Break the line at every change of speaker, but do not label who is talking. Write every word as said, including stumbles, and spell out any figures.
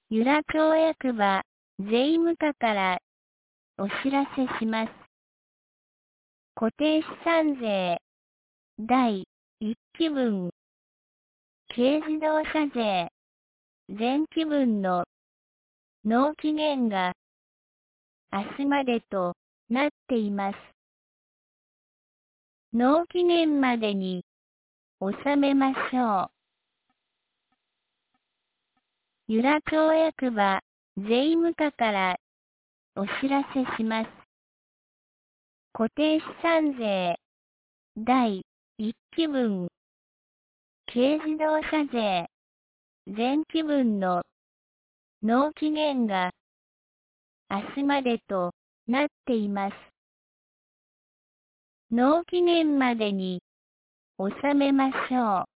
由良町役場、税務課からお知らせします。固定資産税だいいっきぶん、軽自動車税前期分の納期限が明日までとなっています。納期限までに納めましょう。由良町役場、税務課からお知らせします。固定資産税だいいっきぶん、軽自動車税前期分の納期限が明日までとなっています。納期限までに納めましょう。